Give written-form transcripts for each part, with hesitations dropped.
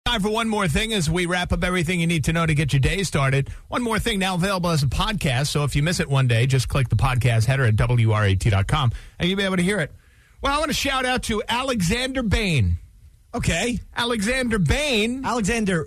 Time for one more thing as we wrap up everything you need to know to get your day started. One more thing now available as a podcast, so if you miss it one day, just click the podcast header at WRAT.com and you'll be able to hear it. Well, I want to shout out to Alexander Bain. Okay. Alexander Bain was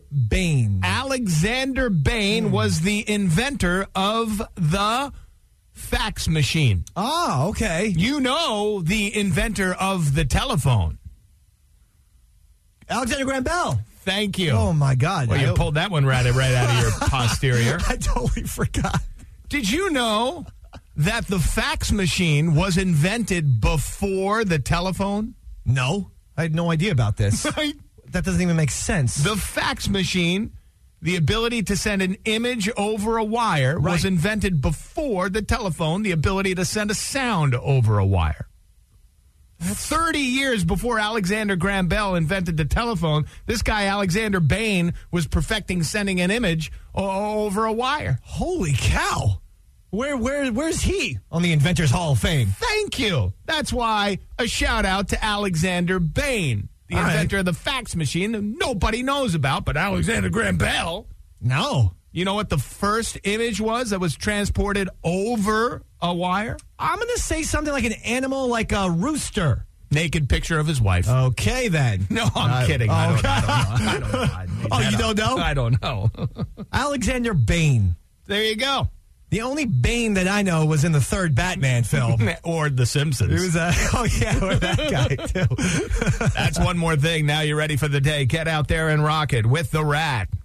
the inventor of the fax machine. Oh, okay. You know the inventor of the telephone. Alexander Graham Bell. Thank you. Oh, my God. Well, you pulled that one right out of your posterior. I totally forgot. Did you know that the fax machine was invented before the telephone? No. I had no idea about this. Right? That doesn't even make sense. The fax machine, the ability to send an image over a wire, was invented before the telephone, the ability to send a sound over a wire. 30 years before Alexander Graham Bell invented the telephone, this guy, Alexander Bain, was perfecting sending an image over a wire. Holy cow. Where's he on the Inventors Hall of Fame? Thank you. That's why a shout out to Alexander Bain, the inventor of the fax machine that nobody knows about, but Alexander Graham Bell. No. You know what the first image was that was transported over a wire? I'm going to say something like an animal, like a rooster. Naked picture of his wife. Okay, then. No, I'm kidding. I don't know. Oh, you don't know? I don't know. Alexander Bain. There you go. The only Bane that I know was in the third Batman film. Or The Simpsons. It was or that guy, too. That's one more thing. Now you're ready for the day. Get out there and rock it with the Rat.